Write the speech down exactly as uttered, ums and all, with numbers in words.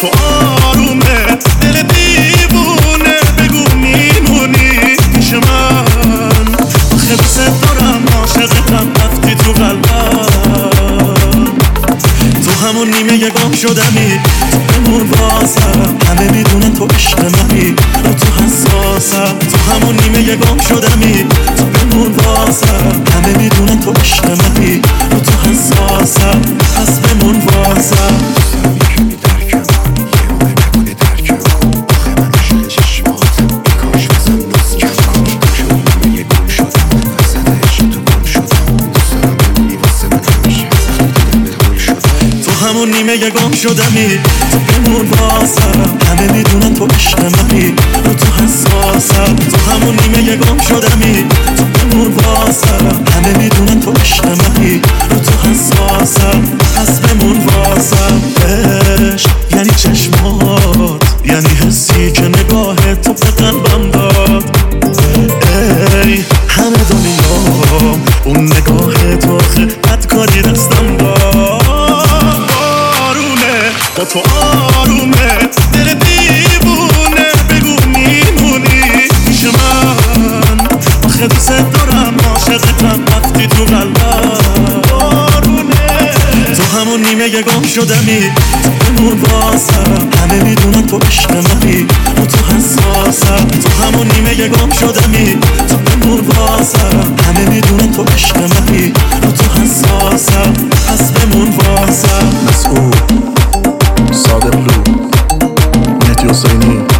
تو آرومه دل دیوونه بگو میمونی پیش من آخه دوست دارم عاشقتم رفتی تو قلبم تو همون نیمه یه گم شدمی تو بمون واسم همه میدونن تو عشق منی رو تو حساسم تو همون نیمه یه گم شدمی تو بمون واسم همه میدونن تو عشق منی رو تو حساسم پس بمون واسم همون نیمه یه گم شدمی تو بمون واسم همه میدونن تو عشق منی رو تو حساسم تو همون نیمه یه گم شدمی تو بمون واسم همه میدونن تو عشق منی رو تو حساسم پس بمون واسم عشق یعنی چشمات یعنی حسی که نگاه تو به قلبم داد ای همه دنیا اون نگاه تو آخه بدکاری دستم داد با تو آرومه دل دیوونه بگو میمونی پیش من آخه دوست دارم عاشقتم رفتی تو قلبم آرومه تو همون نیمه یه گم شدمی تو بمون واسم همه میدونن تو عشق منی رو تو حساسم تو همون نیمه یه گم شدمی تو بمون واسم همه میدونن تو عشق منی رو تو حساسم پس بمون واسم مسئول صادق لو مهدی حسینی